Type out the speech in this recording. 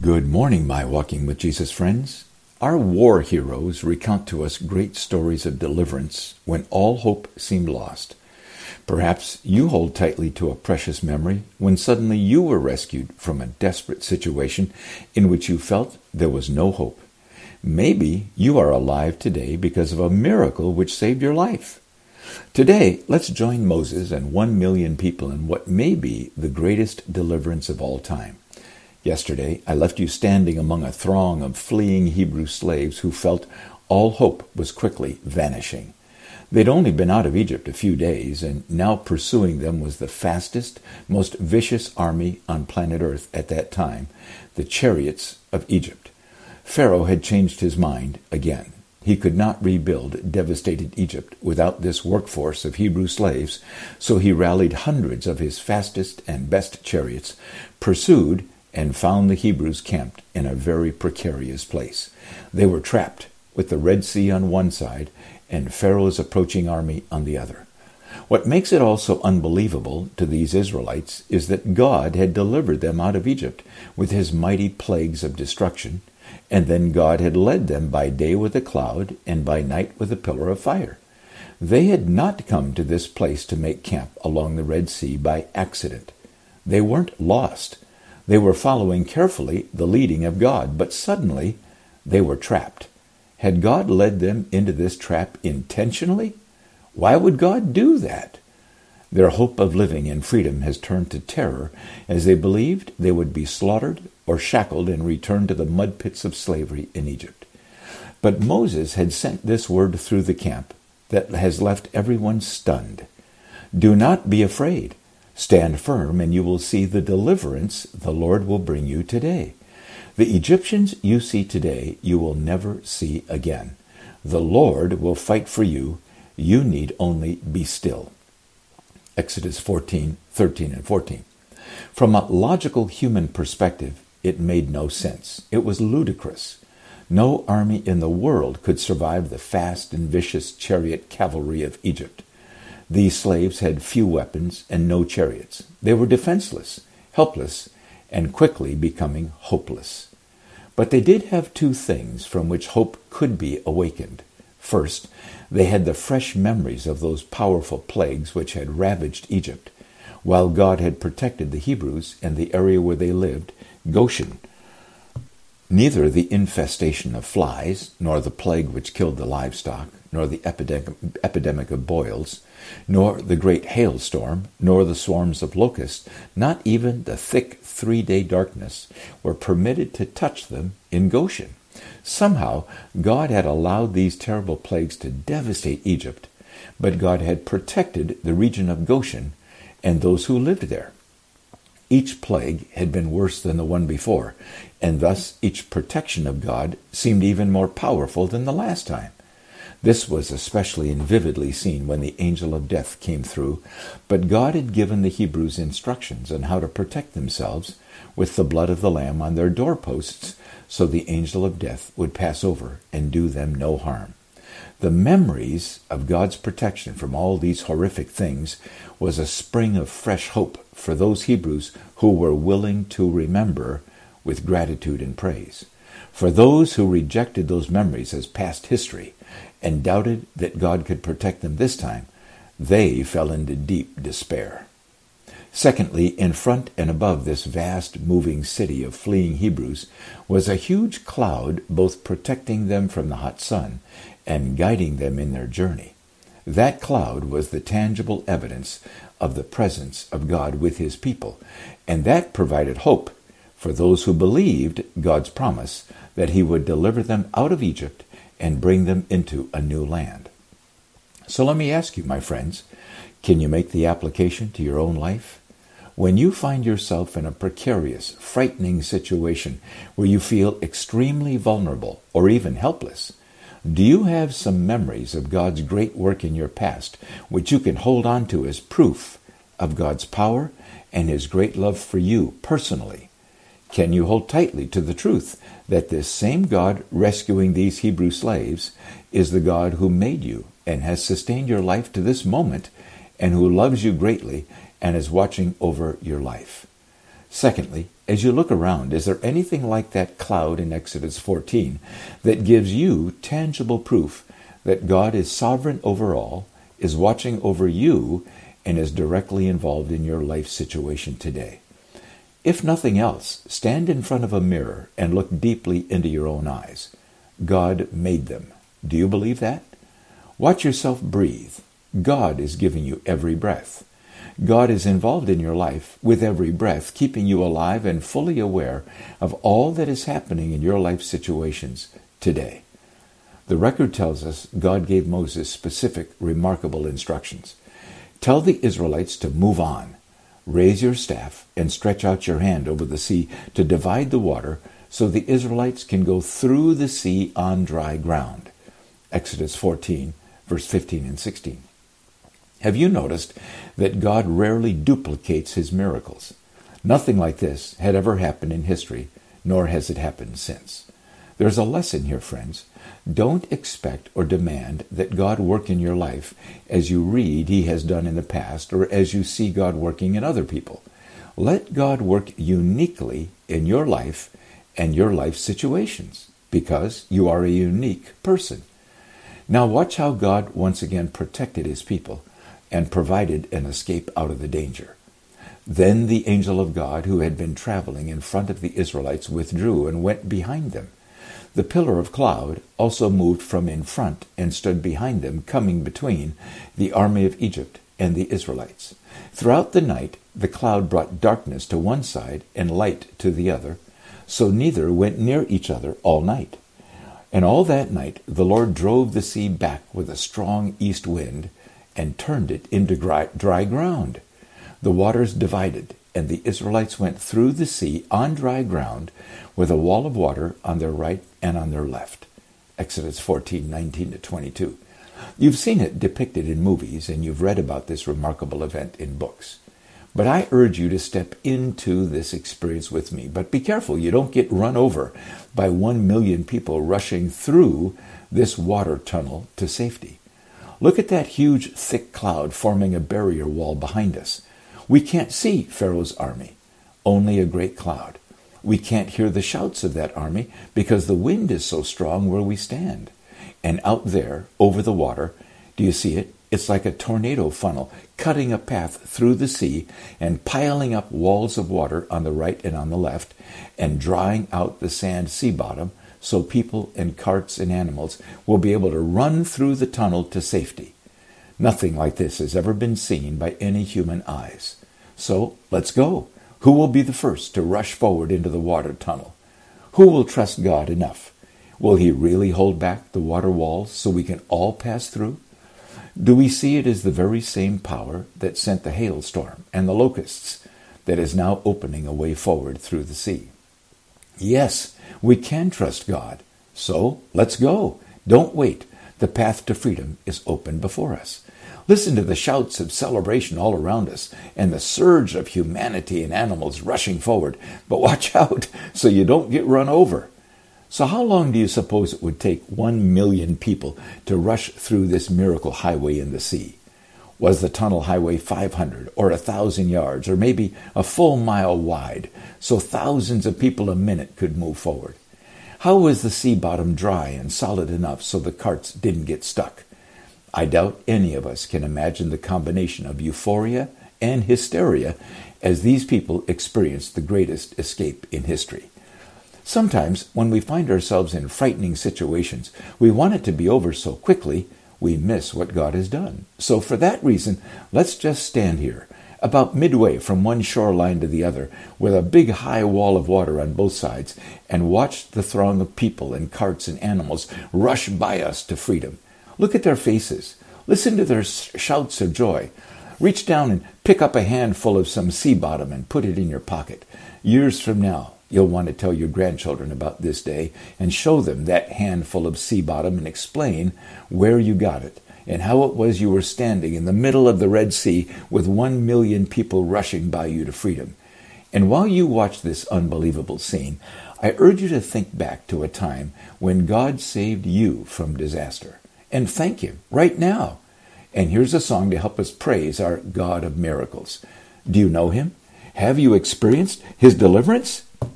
Good morning, my Walking with Jesus friends. Our war heroes recount to us great stories of deliverance when all hope seemed lost. Perhaps you hold tightly to a precious memory when suddenly you were rescued from a desperate situation in which you felt there was no hope. Maybe you are alive today because of a miracle which saved your life. Today, let's join Moses and 1 million people in what may be the greatest deliverance of all time. Yesterday, I left you standing among a throng of fleeing Hebrew slaves who felt all hope was quickly vanishing. They'd only been out of Egypt a few days, and now pursuing them was the fastest, most vicious army on planet Earth at that time, the chariots of Egypt. Pharaoh had changed his mind again. He could not rebuild devastated Egypt without this workforce of Hebrew slaves, so he rallied hundreds of his fastest and best chariots, pursued, and found the Hebrews camped in a very precarious place. They were trapped with the Red Sea on one side and Pharaoh's approaching army on the other. What makes it all so unbelievable to these Israelites is that God had delivered them out of Egypt with his mighty plagues of destruction, and then God had led them by day with a cloud and by night with a pillar of fire. They had not come to this place to make camp along the Red Sea by accident. They weren't lost. They were following carefully the leading of God, but suddenly they were trapped. Had God led them into this trap intentionally? Why would God do that? Their hope of living in freedom has turned to terror as they believed they would be slaughtered or shackled and returned to the mud pits of slavery in Egypt. But Moses had sent this word through the camp that has left everyone stunned. Do not be afraid. Stand firm, and you will see the deliverance the Lord will bring you today. The Egyptians you see today, you will never see again. The Lord will fight for you. You need only be still. Exodus 14:13 and 14. From a logical human perspective, it made no sense. It was ludicrous. No army in the world could survive the fast and vicious chariot cavalry of Egypt. These slaves had few weapons and no chariots. They were defenseless, helpless, and quickly becoming hopeless. But they did have two things from which hope could be awakened. First, they had the fresh memories of those powerful plagues which had ravaged Egypt, while God had protected the Hebrews and the area where they lived, Goshen. Neither the infestation of flies, nor the plague which killed the livestock, nor the epidemic of boils, nor the great hailstorm, nor the swarms of locusts, not even the thick 3-day darkness, were permitted to touch them in Goshen. Somehow, God had allowed these terrible plagues to devastate Egypt, but God had protected the region of Goshen and those who lived there. Each plague had been worse than the one before, and thus each protection of God seemed even more powerful than the last time. This was especially and vividly seen when the angel of death came through, but God had given the Hebrews instructions on how to protect themselves with the blood of the Lamb on their doorposts, so the angel of death would pass over and do them no harm. The memories of God's protection from all these horrific things was a spring of fresh hope for those Hebrews who were willing to remember with gratitude and praise. For those who rejected those memories as past history and doubted that God could protect them this time, they fell into deep despair. Secondly, in front and above this vast moving city of fleeing Hebrews was a huge cloud both protecting them from the hot sun and guiding them in their journey. That cloud was the tangible evidence of the presence of God with his people, and that provided hope for those who believed God's promise that he would deliver them out of Egypt and bring them into a new land. So let me ask you, my friends, can you make the application to your own life? When you find yourself in a precarious, frightening situation where you feel extremely vulnerable or even helpless, do you have some memories of God's great work in your past which you can hold on to as proof of God's power and his great love for you personally? Can you hold tightly to the truth that this same God rescuing these Hebrew slaves is the God who made you and has sustained your life to this moment and who loves you greatly and is watching over your life? Secondly, As you look around, is there anything like that cloud in Exodus 14 that gives you tangible proof that God is sovereign over all, is watching over you, and is directly involved in your life situation today? If nothing else, stand in front of a mirror and look deeply into your own eyes. God made them. Do you believe that? Watch yourself breathe. God is giving you every breath. God is involved in your life with every breath, keeping you alive and fully aware of all that is happening in your life situations today. The record tells us God gave Moses specific, remarkable instructions. Tell the Israelites to move on. Raise your staff and stretch out your hand over the sea to divide the water so the Israelites can go through the sea on dry ground. Exodus 14, verse 15 and 16. Have you noticed that God rarely duplicates his miracles? Nothing like this had ever happened in history, nor has it happened since. There's a lesson here, friends. Don't expect or demand that God work in your life as you read he has done in the past or as you see God working in other people. Let God work uniquely in your life and your life situations, because you are a unique person. Now watch how God once again protected his people and provided an escape out of the danger. Then the angel of God, who had been traveling in front of the Israelites, withdrew and went behind them. The pillar of cloud also moved from in front and stood behind them, coming between the army of Egypt and the Israelites. Throughout the night, the cloud brought darkness to one side and light to the other, so neither went near each other all night. And all that night the Lord drove the sea back with a strong east wind and turned it into dry ground. The waters divided, and the Israelites went through the sea on dry ground with a wall of water on their right and on their left. Exodus 14:19-22. You've seen it depicted in movies, and you've read about this remarkable event in books. But I urge you to step into this experience with me. But be careful you don't get run over by 1 million people rushing through this water tunnel to safety. Look at that huge, thick cloud forming a barrier wall behind us. We can't see Pharaoh's army, only a great cloud. We can't hear the shouts of that army because the wind is so strong where we stand. And out there, over the water, do you see it? It's like a tornado funnel, cutting a path through the sea and piling up walls of water on the right and on the left, and drying out the sand sea bottom so people and carts and animals will be able to run through the tunnel to safety. Nothing like this has ever been seen by any human eyes. So let's go. Who will be the first to rush forward into the water tunnel? Who will trust God enough? Will he really hold back the water walls so we can all pass through? Do we see it as the very same power that sent the hailstorm and the locusts that is now opening a way forward through the sea? Yes, we can trust God. So let's go. Don't wait. The path to freedom is open before us. Listen to the shouts of celebration all around us and the surge of humanity and animals rushing forward. But watch out so you don't get run over. So how long do you suppose it would take 1 million people to rush through this miracle highway in the sea? Was the tunnel highway 500 or 1,000 yards or maybe a full mile wide so thousands of people a minute could move forward? How was the sea bottom dry and solid enough so the carts didn't get stuck? I doubt any of us can imagine the combination of euphoria and hysteria as these people experienced the greatest escape in history. Sometimes, when we find ourselves in frightening situations, we want it to be over so quickly, we miss what God has done. So for that reason, let's just stand here, about midway from one shoreline to the other, with a big high wall of water on both sides, and watch the throng of people and carts and animals rush by us to freedom. Look at their faces. Listen to their shouts of joy. Reach down and pick up a handful of some sea bottom and put it in your pocket. Years from now, you'll want to tell your grandchildren about this day and show them that handful of sea bottom and explain where you got it and how it was you were standing in the middle of the Red Sea with 1 million people rushing by you to freedom. And while you watch this unbelievable scene, I urge you to think back to a time when God saved you from disaster. And thank him right now. And here's a song to help us praise our God of miracles. Do you know him? Have you experienced his deliverance?